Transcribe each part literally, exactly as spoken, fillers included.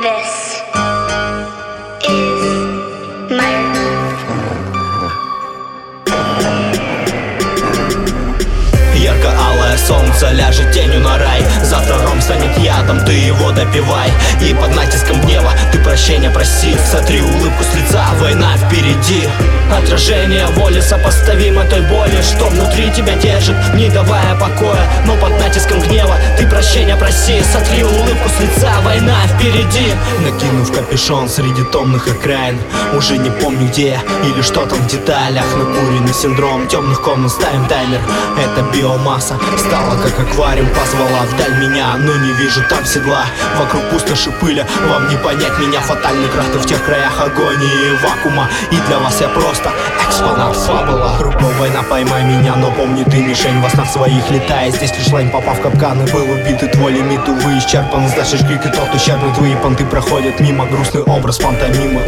This is my Ярко-алое солнце ляжет тенью на рай. Завтра ром станет ядом, ты его допивай. И под натиском гнева ты прощения проси. Сотри улыбку с лица, война впереди. Отражение воли сопоставимо той боли, что внутри тебя держит, не давая покоя. Но под натиском гнева ты прощения проси. Сотри улыбку с лица, война впереди. Накинув капюшон среди томных окраин, уже не помню где я или что там в деталях. Накуренный синдром темных комнат, ставим таймер. Это биомасса стала как аквариум, позвала вдаль меня, но не вижу там седла. Вокруг пустоши пыля, вам не понять меня. Фатальный крах, ты в тех краях агонии и вакуума. И для вас я просто экспонат фабула. Кругом война, поймай меня, но помни ты мишень. Во снах своих летая, здесь лишь лань, попав в капканы, был убит и твой лимит, увы, исчерпан. Слышишь крик и тот ущербный, твои понты проходят мимо. Грустный образ пантомимы,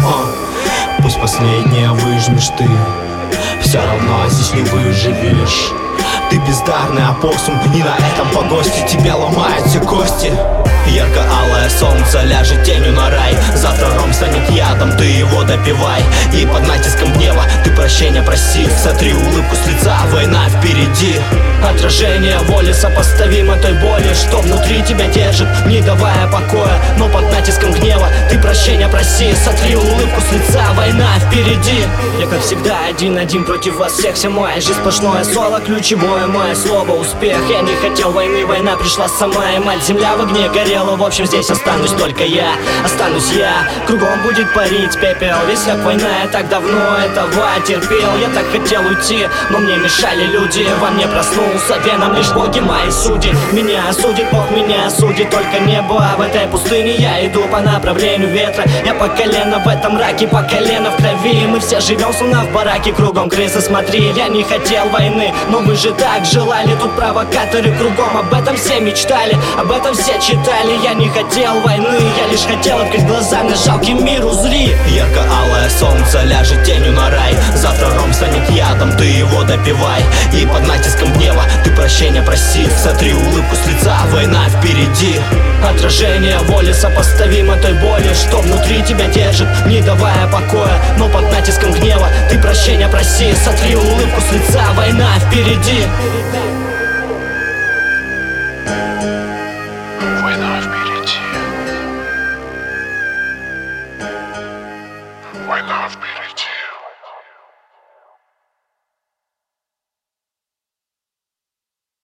а пусть последнее выжмешь ты, все равно здесь не выживешь. Ты бездарный опоссум, и на этом погосте тебя ломают все кости. Ярко-алое солнце ляжет тенью на рай. Завтра ром станет ядом, ты его допивай. И под натиском гнева ты прощения проси. Сотри улыбку с лица, война впереди. Отражение воли сопоставимо той боли, что внутри тебя держит, не давая покоя. Но под натиском гнева ты прощения проси. Сотри улыбку с лица, война впереди. Я как всегда один-один против вас всех. Вся моя жизнь сплошное соло, ключевое мое слово успех. Я не хотел войны, война пришла сама. И мать земля в огне горела. В общем, здесь останусь только я, останусь я. Кругом будет парить пепел, весь как война. Я так давно этого терпел. Я так хотел уйти, но мне мешали люди. Во мне проснулся веном, лишь боги мои судьи. Меня осудит Бог, меня осудит только небо. В этой пустыне я иду по направлению ветра. Я по колено в этом раке, по колено в крови. Мы все живем словно в бараке, кругом крысы, смотри. Я не хотел войны, но вы же так желали. Тут провокаторы кругом, об этом все мечтали, об этом все читали. Я не хотел войны, я лишь хотел открыть глаза на жалкий мир, узри. Ярко-алое солнце ляжет тенью на рай. Завтра ром станет ядом, ты его допивай. И под натиском гнева ты прощения проси. Сотри улыбку с лица, война впереди. Отражение воли сопоставимо той боли, что внутри тебя держит, не давая покоя. Но под натиском гнева ты прощения проси. Сотри улыбку с лица, война впереди.